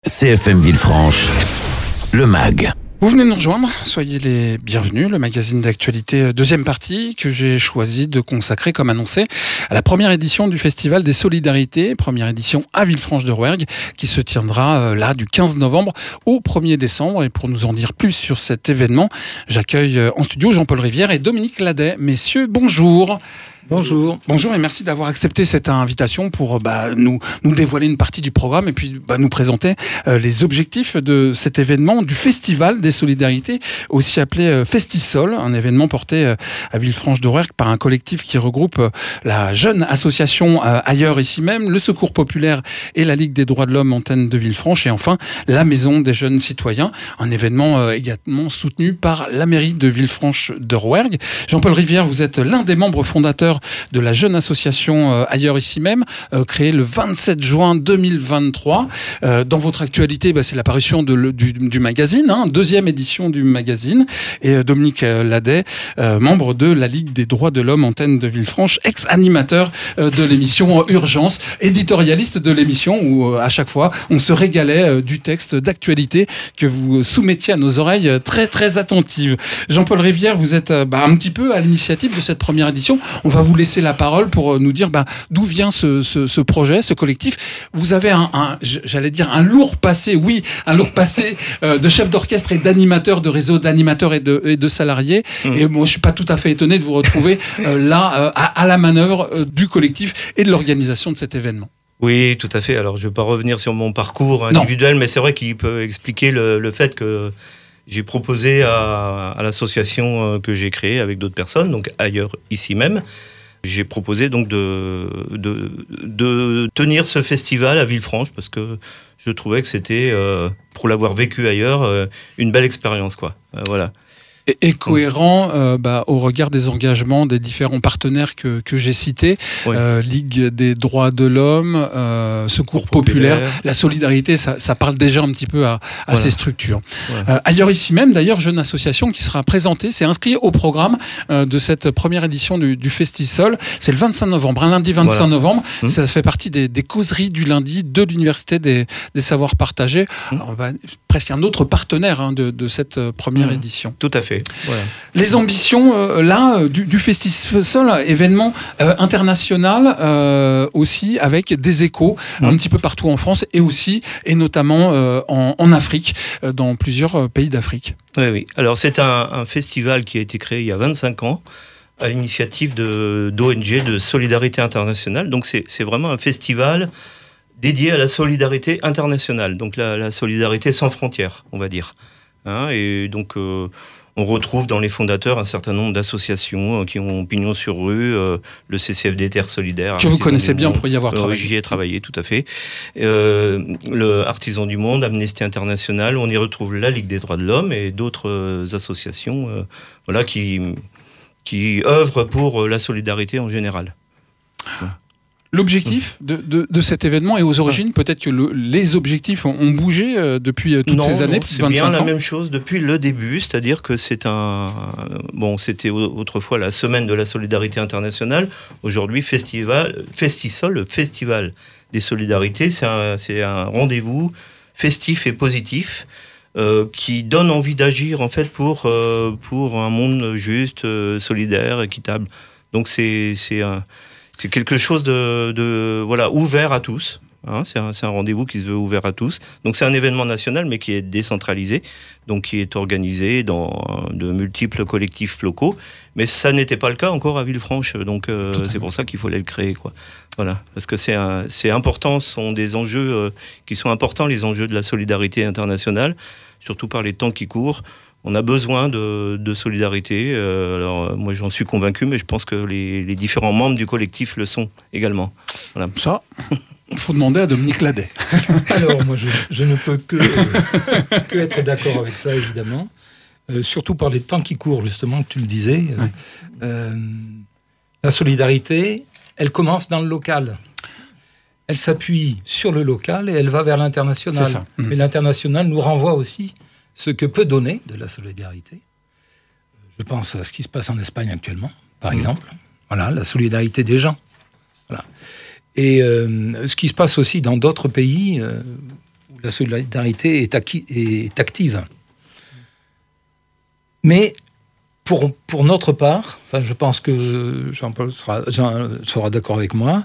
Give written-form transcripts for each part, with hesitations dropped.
CFM Villefranche, le MAG. Vous venez de nous rejoindre, soyez les bienvenus, le magazine d'actualité deuxième partie que j'ai choisi de consacrer comme annoncé à la première édition du Festival des Solidarités, première édition à Villefranche-de-Rouergue qui se tiendra là du 15 novembre au 1er décembre. Et pour nous en dire plus sur cet événement, j'accueille en studio Jean-Paul Rivière et Dominique Ladet. Messieurs, bonjour. Bonjour. Bonjour et merci d'avoir accepté cette invitation pour nous dévoiler une partie du programme et puis nous présenter les objectifs de cet événement du Festival des Solidarités, aussi appelé Festisol, un événement porté à Villefranche-de-Rouergue par un collectif qui regroupe la jeune association Ailleurs ici même, le Secours populaire et la Ligue des droits de l'homme antenne de Villefranche et enfin la Maison des jeunes citoyens, un événement également soutenu par la mairie de Villefranche-de-Rouergue. Jean-Paul Rivière, vous êtes l'un des membres fondateurs de la jeune association Ailleurs ici même, créée le 27 juin 2023. Dans votre actualité, c'est l'apparition du magazine, deuxième édition du magazine. Et Dominique Ladet, membre de la Ligue des droits de l'homme antenne de Villefranche, ex-animateur de l'émission Urgence, éditorialiste de l'émission où à chaque fois on se régalait du texte d'actualité que vous soumettiez à nos oreilles très très attentives. Jean-Paul Rivière, vous êtes un petit peu à l'initiative de cette première édition. On va vous laisser la parole pour nous dire d'où vient ce projet, ce collectif. Vous avez un lourd passé, de chef d'orchestre et d'animateur, de réseau d'animateurs et de salariés. Et moi, je suis pas tout à fait étonné de vous retrouver à la manœuvre du collectif et de l'organisation de cet événement. Oui, tout à fait. Alors, je ne vais pas revenir sur mon parcours individuel, mais c'est vrai qu'il peut expliquer le fait que j'ai proposé à l'association que j'ai créée avec d'autres personnes, donc Ailleurs ici même, j'ai proposé donc de tenir ce festival à Villefranche parce que je trouvais que c'était, pour l'avoir vécu ailleurs, une belle expérience, quoi. Voilà. Et cohérent au regard des engagements des différents partenaires que j'ai cités, oui. Ligue des droits de l'homme, Secours populaire, la solidarité, ça parle déjà un petit peu à ces structures. Voilà. Ailleurs ici même, d'ailleurs, jeune association qui sera présentée, c'est inscrit au programme de cette première édition du Festisol. C'est le 25 novembre, un lundi 25 novembre. Ça fait partie des causeries du lundi de l'Université des savoirs partagés. Alors, presque un autre partenaire de cette première édition. Tout à fait. Voilà. Les ambitions du Festisol, événement international aussi avec des échos un petit peu partout en France et notamment en Afrique, dans plusieurs pays d'Afrique. Oui. Alors c'est un festival qui a été créé il y a 25 ans à l'initiative d'ONG de Solidarité Internationale. Donc c'est vraiment un festival dédié à la solidarité internationale, donc la solidarité sans frontières, on va dire. Et donc on retrouve dans les fondateurs un certain nombre d'associations qui ont pignon sur rue, le CCFD Terre Solidaire. Que vous connaissez bien pour y avoir travaillé. J'y ai travaillé, tout à fait. Le Artisan du Monde, Amnesty International, on y retrouve la Ligue des droits de l'homme et d'autres associations qui œuvrent pour la solidarité en général. L'objectif de cet événement et aux origines, peut-être que les objectifs ont bougé depuis toutes ces années. Non, c'est bien la même chose depuis le début, c'est-à-dire que c'était autrefois la semaine de la solidarité internationale. Aujourd'hui, Festisol, le festival des solidarités, c'est un rendez-vous festif et positif qui donne envie d'agir en fait pour un monde juste, solidaire, équitable. Donc c'est quelque chose de ouvert à tous. C'est un rendez-vous qui se veut ouvert à tous. Donc c'est un événement national, mais qui est décentralisé, donc qui est organisé dans de multiples collectifs locaux. Mais ça n'était pas le cas encore à Villefranche, donc c'est pour ça qu'il fallait le créer, quoi. Voilà, parce que c'est important. Ce sont des enjeux qui sont importants, les enjeux de la solidarité internationale, surtout par les temps qui courent. On a besoin de solidarité. Alors moi j'en suis convaincu, mais je pense que les différents membres du collectif le sont également. Voilà. Ça, il faut demander à Dominique Ladet. Alors moi je ne peux que être d'accord avec ça, évidemment. Surtout par les temps qui courent, justement, que tu le disais. La solidarité, elle commence dans le local. Elle s'appuie sur le local et elle va vers l'international. C'est ça. Mais l'international nous renvoie aussi ce que peut donner de la solidarité. Je pense à ce qui se passe en Espagne actuellement, par exemple. Voilà, la solidarité des gens. Voilà. Et ce qui se passe aussi dans d'autres pays où la solidarité est active. Mais pour notre part, enfin, je pense que Jean-Paul sera d'accord avec moi,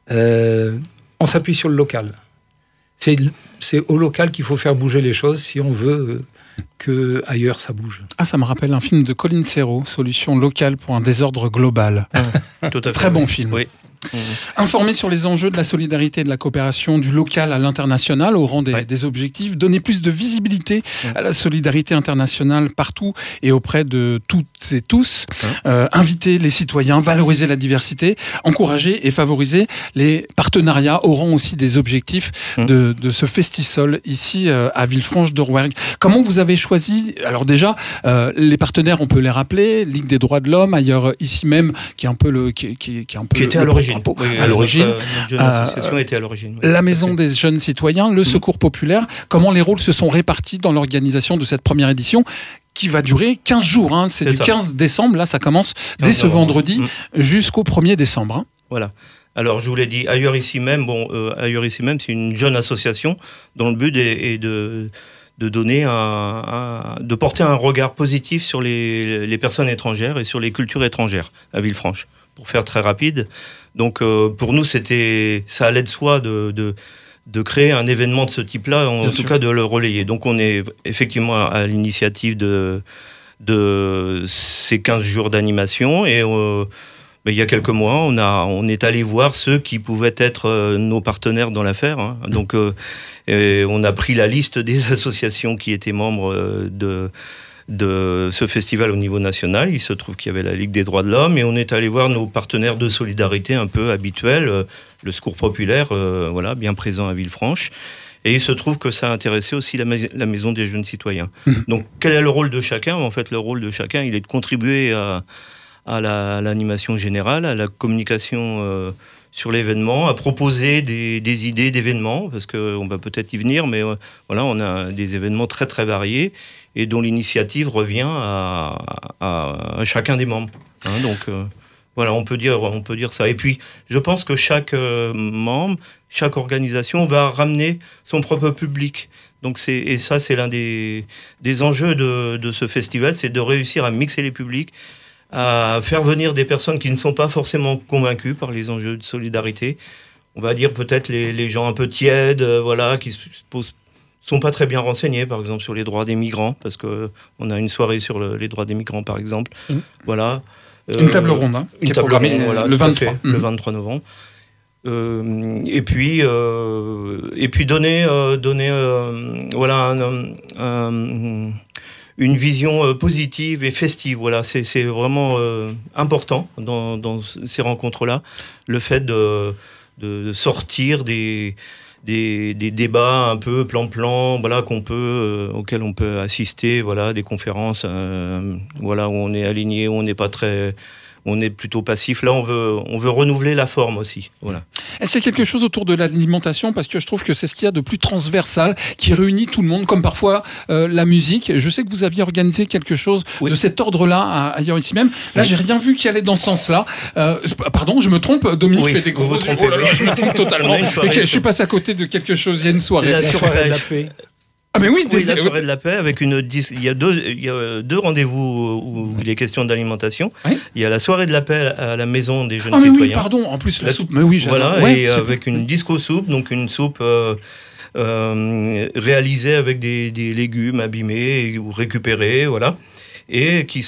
on s'appuie sur le local. C'est au local qu'il faut faire bouger les choses si on veut que ailleurs ça bouge. Ah, ça me rappelle un film de Colin Serrault, Solution locale pour un désordre global. Tout à fait. Très bon film. Oui. Informer sur les enjeux de la solidarité et de la coopération du local à l'international au rang des objectifs, donner plus de visibilité à la solidarité internationale partout et auprès de toutes et tous, inviter les citoyens, valoriser la diversité, encourager et favoriser les partenariats au rang aussi des objectifs de ce Festisol ici à Villefranche-de-Rouergue. Comment vous avez choisi? Alors déjà, les partenaires, on peut les rappeler, Ligue des droits de l'homme, ailleurs ici même, qui est un peu qui était à l'origine. Oui, à l'origine. Notre jeune association était à l'origine. La Maison des jeunes citoyens, le Secours populaire, comment les rôles se sont répartis dans l'organisation de cette première édition qui va durer 15 jours. Hein. C'est du 15 décembre, là ça commence dès ce vendredi jusqu'au 1er décembre. Hein. Voilà. Alors je vous l'ai dit, Ailleurs ici même, c'est une jeune association dont le but est de donner de porter un regard positif sur les personnes étrangères et sur les cultures étrangères à Villefranche. Pour faire très rapide. Donc pour nous, ça allait de soi de créer un événement de ce type-là, en tout cas de le relayer. Donc on est effectivement à l'initiative de ces 15 jours d'animation et il y a quelques mois, on est allé voir ceux qui pouvaient être nos partenaires dans l'affaire. Hein. Donc on a pris la liste des associations qui étaient membres de ce festival au niveau national. Il se trouve qu'il y avait la Ligue des droits de l'homme et on est allé voir nos partenaires de solidarité un peu habituels, le Secours populaire, bien présent à Villefranche. Et il se trouve que ça a intéressé aussi la Maison des jeunes citoyens. Donc quel est le rôle de chacun? En fait, le rôle de chacun, il est de contribuer à l'animation générale, à la communication sur l'événement, à proposer des idées d'événements, parce qu'on va peut-être y venir, mais on a des événements très très variés et dont l'initiative revient à chacun des membres. Hein, donc on peut dire ça. Et puis je pense que chaque membre, chaque organisation va ramener son propre public. Donc ça c'est l'un des enjeux de ce festival, c'est de réussir à mixer les publics, à faire venir des personnes qui ne sont pas forcément convaincues par les enjeux de solidarité. On va dire peut-être les gens un peu tièdes, qui sont pas très bien renseignés, par exemple, sur les droits des migrants, parce qu'on a une soirée sur les droits des migrants, par exemple. Voilà. Une table ronde, qui est programmée le 23. Le 23 novembre. Et puis donner une vision positive et festive. Voilà, c'est vraiment important dans ces rencontres-là, le fait de sortir des débats un peu plan-plan, auxquels on peut assister, des conférences, où on est aligné, où on n'est pas très, on est plutôt passif. Là, on veut renouveler la forme aussi. Voilà. Est-ce qu'il y a quelque chose autour de l'alimentation? Parce que je trouve que c'est ce qu'il y a de plus transversal, qui réunit tout le monde, comme parfois la musique. Je sais que vous aviez organisé quelque chose de cet ordre-là ailleurs ici même. Là, j'ai rien vu qui allait dans ce sens-là. Pardon, je me trompe. Dominique fait des gros yeux. Oh là là, je me trompe totalement. Je suis passé à côté de quelque chose. Il y a une soirée. La soirée de la paix. Ah mais oui, la soirée de la paix avec il y a deux rendez-vous où il est question d'alimentation. Oui. Il y a la soirée de la paix à la Maison des jeunes citoyens. Oui, pardon, en plus la soupe. Mais oui, j'adore. Et avec une disco soupe, donc une soupe réalisée avec des légumes abîmés ou récupérés, et qui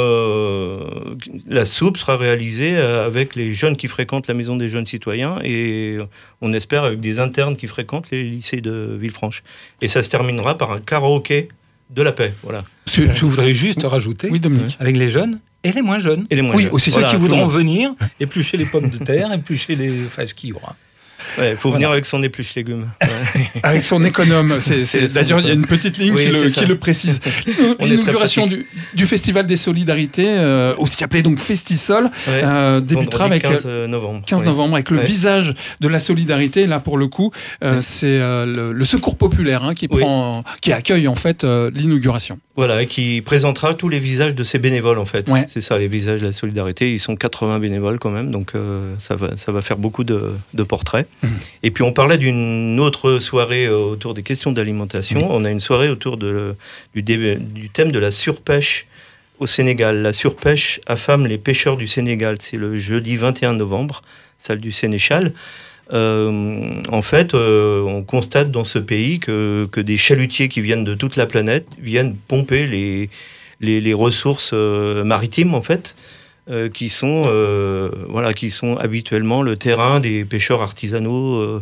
la soupe sera réalisée avec les jeunes qui fréquentent la Maison des jeunes citoyens et on espère avec des internes qui fréquentent les lycées de Villefranche. Et ça se terminera par un karaoké de la paix. Voilà. Je voudrais juste rajouter, avec les jeunes et les moins jeunes. C'est ceux qui voudront venir éplucher les pommes de terre, éplucher les fraises qu'il y aura. Il faut venir avec son épluche légumes. Avec son économe. D'ailleurs, il y a une petite ligne qui le précise. L'inauguration du Festival des Solidarités, aussi appelé donc Festisol, débutera avec 15 novembre. 15 novembre, avec le visage de la solidarité. Là, pour le coup, c'est le Secours populaire qui accueille en fait l'inauguration. Voilà, et qui présentera tous les visages de ces bénévoles, en fait. Ouais. C'est ça, les visages de la solidarité. Ils sont 80 bénévoles quand même, donc ça va faire beaucoup de portraits. Et puis on parlait d'une autre soirée autour des questions d'alimentation. On a une soirée autour du thème de la surpêche au Sénégal. La surpêche affame les pêcheurs du Sénégal. C'est le jeudi 21 novembre, salle du Sénéchal. En fait, on constate dans ce pays que des chalutiers qui viennent de toute la planète viennent pomper les ressources maritimes, en fait, qui sont habituellement le terrain des pêcheurs artisanaux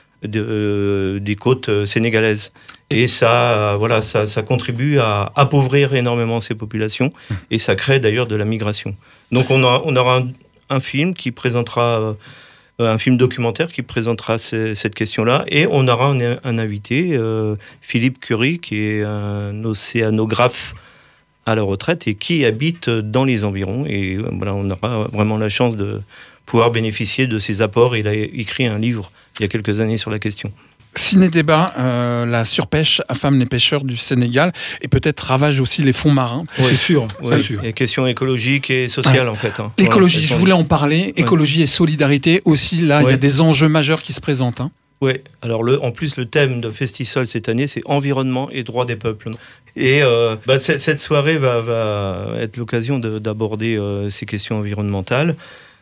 des côtes sénégalaises. Et ça contribue à appauvrir énormément ces populations, et ça crée d'ailleurs de la migration. Donc on aura un film qui présentera... un film documentaire qui présentera cette question-là, et on aura un invité, Philippe Curie, qui est un océanographe à la retraite et qui habite dans les environs, et voilà, on aura vraiment la chance de pouvoir bénéficier de ses apports. Il a écrit un livre il y a quelques années sur la question. Ciné-débat, la surpêche affame les pêcheurs du Sénégal et peut-être ravage aussi les fonds marins. Oui, c'est sûr. Oui, les questions écologiques et sociales, en fait. L'écologie, je voulais en parler. Écologie et solidarité aussi, là, il y a des enjeux majeurs qui se présentent. Oui, alors en plus, le thème de Festisol cette année, c'est environnement et droits des peuples. Et cette soirée va être l'occasion d'aborder ces questions environnementales.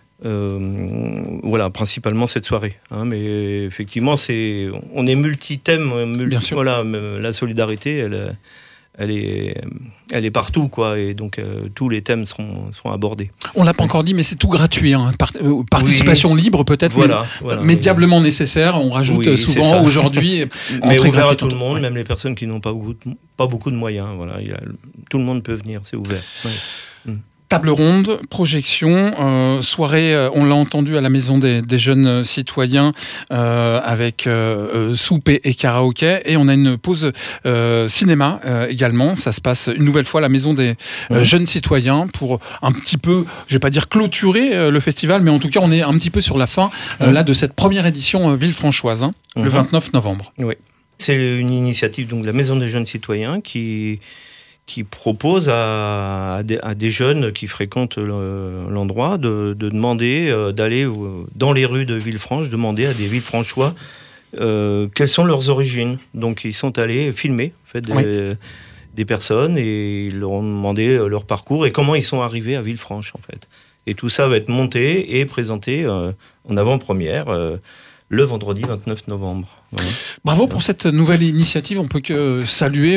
Voilà, principalement cette soirée. Mais effectivement, on est multi-thème. Bien sûr. Voilà, la solidarité, elle est partout, quoi. Et donc, tous les thèmes seront abordés. On l'a pas encore dit, mais c'est tout gratuit. Participation libre, peut-être, mais diablement nécessaire. On rajoute souvent aujourd'hui. Mais ouvert à tout le monde, même les personnes qui n'ont pas beaucoup de moyens. Voilà, tout le monde peut venir, c'est ouvert. Ouais. Table ronde, projection, soirée, on l'a entendu à la Maison des jeunes citoyens avec soupe et karaoké, et on a une pause cinéma également. Ça se passe une nouvelle fois à la Maison des jeunes citoyens pour un petit peu, je vais pas dire clôturer le festival, mais en tout cas on est un petit peu sur la fin là de cette première édition Villefranchoise, le 29 novembre. Oui, c'est une initiative donc de la Maison des jeunes citoyens qui propose à des jeunes qui fréquentent l'endroit de demander d'aller dans les rues de Villefranche, demander à des Villefranchois quelles sont leurs origines. Donc ils sont allés filmer en fait, des personnes, et ils leur ont demandé leur parcours et comment ils sont arrivés à Villefranche, en fait. Et tout ça va être monté et présenté en avant-première le vendredi 29 novembre. Voilà. Bravo pour cette nouvelle initiative. On peut que saluer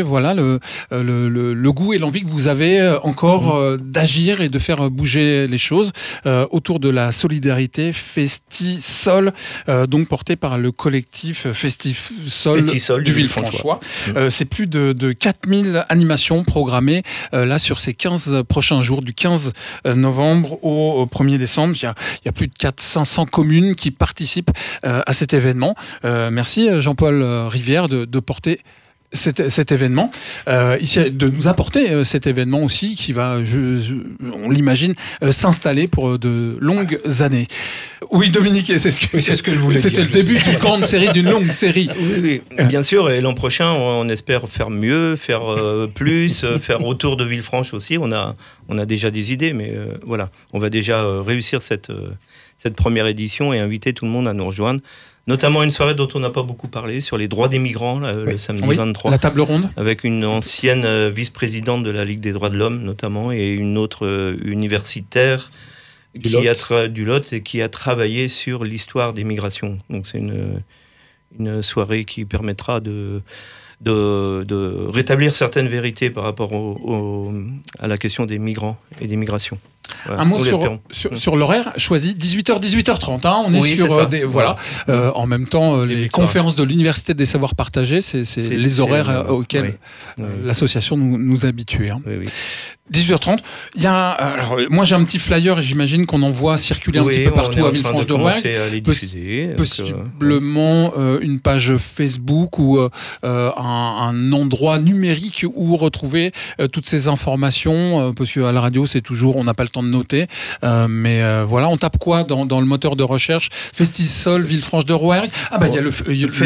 le goût et l'envie que vous avez encore d'agir et de faire bouger les choses autour de la solidarité Festisol, donc porté par le collectif Festisol du Villefranchois. C'est plus de 4000 animations programmées là sur ces 15 prochains jours, du 15 novembre au 1er décembre. Il y a plus de 500 communes qui participent à cet événement. Merci Jean-Paul Rivière de porter cet événement, ici, de nous apporter cet événement aussi qui va, on l'imagine, s'installer pour de longues années. Oui, Dominique, c'est ce que je voulais dire. C'était le début d'une grande série, d'une longue série. Oui, bien sûr, et l'an prochain, on espère faire mieux, faire plus, faire autour de Villefranche aussi. On a déjà des idées, mais voilà, on va déjà réussir cette première édition et inviter tout le monde à nous rejoindre. Notamment une soirée dont on n'a pas beaucoup parlé, sur les droits des migrants, le samedi 23. La table ronde. Avec une ancienne vice-présidente de la Ligue des droits de l'homme, notamment, et une autre universitaire du Lot, et qui a travaillé sur l'histoire des migrations. Donc c'est une soirée qui permettra de rétablir certaines vérités par rapport à la question des migrants et des migrations. Voilà, un mot sur l'horaire choisi, 18h-18h30. On est sur en même temps, les conférences de l'Université des Savoirs Partagés, c'est les horaires auxquels l'association nous habitue. Oui. 18h30. Il y a, alors, moi j'ai un petit flyer et j'imagine qu'on en voit circuler un petit peu partout à Villefranche-de-Rouergue. Possiblement une page Facebook ou un endroit numérique où retrouver toutes ces informations, parce qu'à la radio c'est toujours, on n'a pas le temps de noter, mais voilà, on tape quoi dans le moteur de recherche? Festisol Villefranche-de-Rouergue. Ah bah il y a le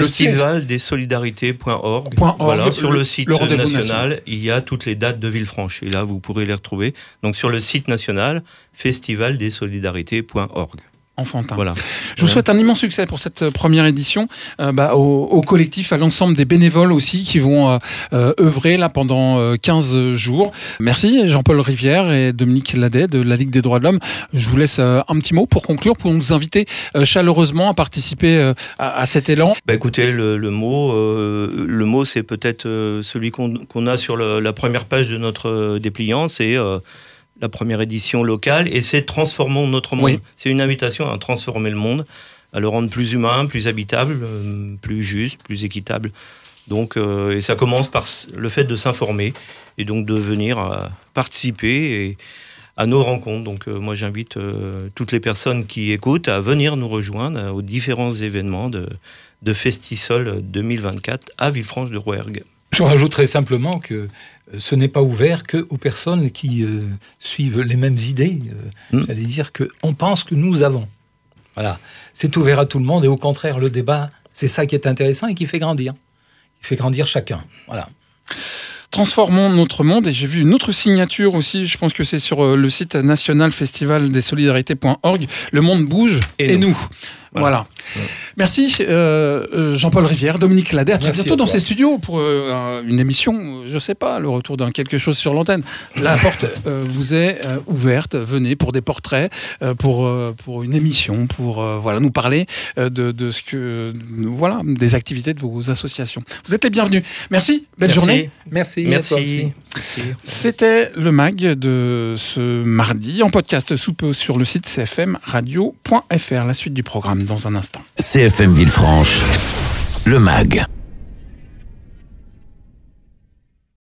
festivaldessolidarités.org. Voilà, sur le site national, il y a toutes les dates de Villefranche et là vous pourrez les retrouver. Donc sur le site national, festivaldessolidarités.org. Enfantin. Voilà. Je vous souhaite un immense succès pour cette première édition, au collectif, à l'ensemble des bénévoles aussi qui vont œuvrer là pendant 15 jours. Merci Jean-Paul Rivière et Dominique Ladet de la Ligue des droits de l'homme. Je vous laisse un petit mot pour conclure, pour nous inviter chaleureusement à participer à cet élan. Écoutez, le mot c'est peut-être celui qu'on a sur la première page de notre dépliant, c'est la première édition locale, et c'est Transformons notre monde. Oui. C'est une invitation à transformer le monde, à le rendre plus humain, plus habitable, plus juste, plus équitable. Donc, et ça commence par le fait de s'informer, et donc de venir participer à nos rencontres. Donc moi j'invite toutes les personnes qui écoutent à venir nous rejoindre aux différents événements de Festisol 2024 à Villefranche-de-Rouergue. Je rajouterai simplement que ce n'est pas ouvert qu'aux personnes qui suivent les mêmes idées. J'allais dire qu'on pense que nous avons. Voilà. C'est ouvert à tout le monde et au contraire, le débat, c'est ça qui est intéressant et qui fait grandir. Il fait grandir chacun. Voilà. Transformons notre monde, et j'ai vu une autre signature aussi, je pense que c'est sur le site national festivaldessolidarités.org, le monde bouge et nous. Voilà. Ouais. Merci Jean-Paul Rivière, Dominique Ladet, à très bientôt dans ces studios pour une émission, je sais pas, le retour d'un quelque chose sur l'antenne. La porte vous est ouverte, venez pour des portraits, pour une émission, pour nous parler de ce que des activités de vos associations. Vous êtes les bienvenus. Merci, belle journée. Merci. C'était le MAG de ce mardi en podcast sur le site cfmradio.fr. La suite du programme dans un instant. CFM Villefranche, le MAG.